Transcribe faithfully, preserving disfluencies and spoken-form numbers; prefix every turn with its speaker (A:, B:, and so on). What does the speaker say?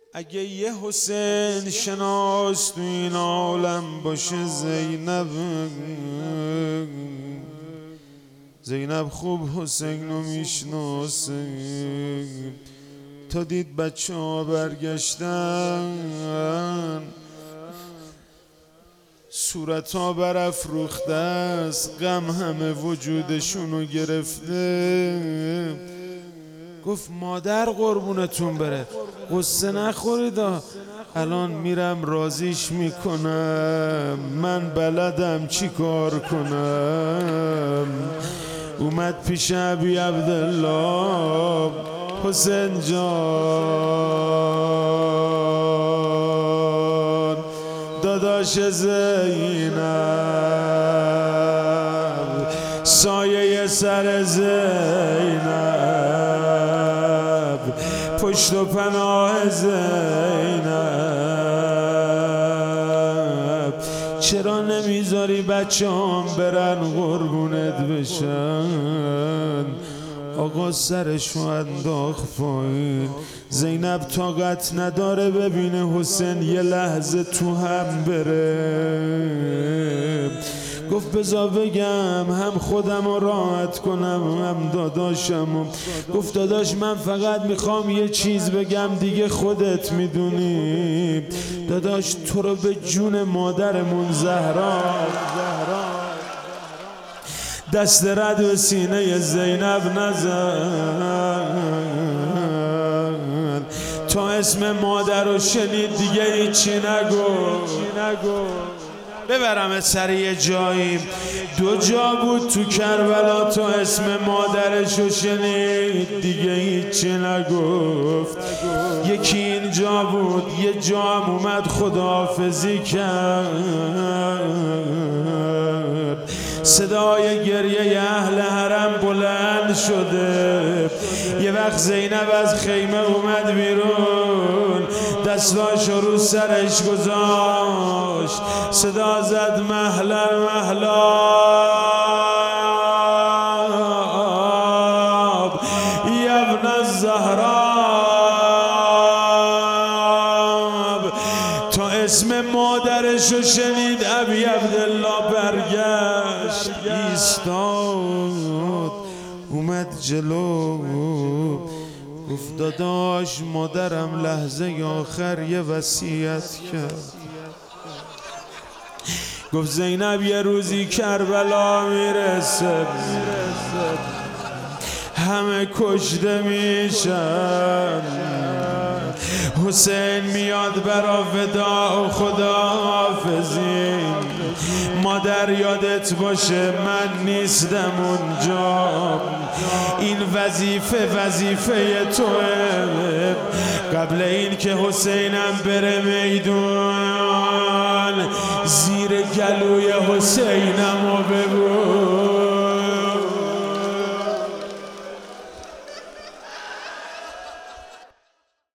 A: اگه یه حسین شناس تو این عالم باشه زینب زینب خوب حسین رو میشناسه. تا دید بچه ها برگشتن صورت ها برافروخته است، غم همه وجودشونو گرفته. گفت مادر قربونتون بره قصه نخورید، الان میرم رازیش میکنم، من بلدم چی کار کنم. اومد پیش ابی عبدالله، حسین جان داداش زینب، سایه سر زینب، پشت و پناه زینب، چرا نمیذاری بچه هم برن قربونت بشن؟ آقا سرشو انداخت پایین. زینب طاقت نداره ببینه حسین یه لحظه تو هم بره. گفت بذار بگم هم خودم رو راحت کنم هم داداشم. گفت داداش من فقط میخوام یه چیز بگم دیگه خودت میدونی. داداش تو رو به جون مادرمون زهرا دست رد به سینه زینب نزن. تا اسم مادر رو شنید دیگه هیچی نگو. ببرم سریع جایی دو جا بود تو کربلا، تا اسم مادرش رو شنید دیگه هیچی نگفت. یکی اینجا بود، یه جا هم اومد خداحافظی کرد. صدای گریه اهل حرم بلند شده. یه وقت زینب از خیمه اومد بیرون، دستاش رو سرش گذاشت، صدا زد مهلا مهلاب یا ابن الزهراب. تا اسم مادرش رو شنید ابی عبدالله برگشت، ایستاد اومد جلو. گفت داداش مادرم لحظه آخر یه وصیت کرد. گفت زینب یه روزی کربلا میرسه همه کشته میشن، حسین میاد برا فدا و خداحافظی. مادر یادت باشه من نیستم اونجا، این وظیفه وظیفه توه. قبل این که حسینم بره میدون، زیر گلوی حسینم رو